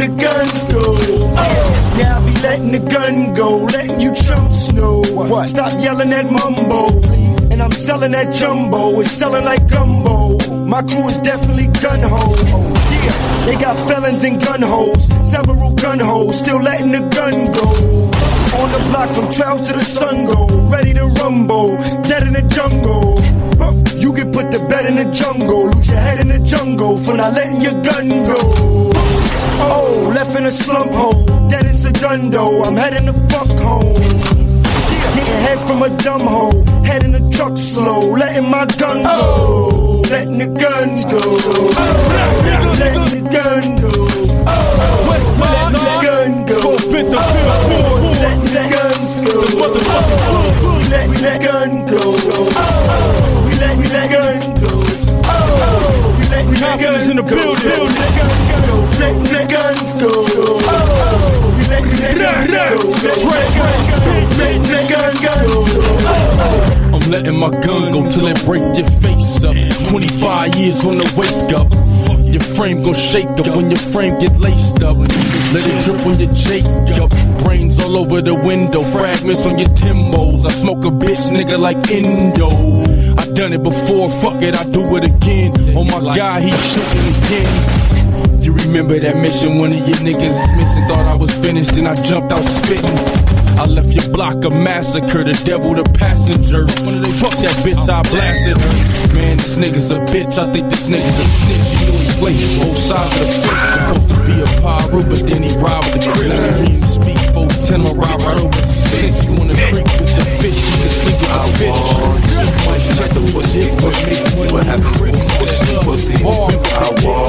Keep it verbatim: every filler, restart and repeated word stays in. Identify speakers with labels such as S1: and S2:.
S1: the guns go. Oh. Now I be letting the gun go, letting you chumps know. What? Stop yelling that mumbo, please. And I'm selling that jumbo, it's selling like gumbo. My crew is definitely gun-ho. Yeah, they got felons and gun holes, several gun holes, still letting the gun go. On the block from twelve to the sun go, ready to rumble, dead in the jungle. Huh. You can put the bed in the jungle, lose your head in the jungle for not letting your gun go. Oh, left in a slump hole, dead as a gun though, I'm heading the fuck home. Getting head from a dumb hole, head in the truck slow, letting my gun go. Letting the guns go. Letting the gun go. Letting the gun go. Letting the guns go. Letting the gun go. Letting the gun go. Letting the guns in the building. Letting the guns go. Letting the guns go. Letting the guns go.
S2: I'm letting my gun go till it break your face up. twenty-five years on the wake up. Your frame gon' shake up when your frame get laced up. Let it drip on your Jacob. Brains all over the window, fragments on your Timbos. I smoke a bitch nigga like Indo. I done it before, fuck it, I do it again. Oh my God, he shooting again. You remember that mission, one of your niggas is missing. Thought I was finished, then I jumped out spitting. I left your block a massacre, the devil the passenger. Fuck that bitch, I blasted her. Man, this nigga's a bitch, I think this nigga's a snitch. He only plays both sides of the fence. Supposed to be a pyro, but then he robbed the crib. Let me speak, folks, tell him I ride right over his fence. You wanna creek with the fish, you can sleep with the fish.
S3: Like the pussy, pussy, see what happens when pussy, pussy. I want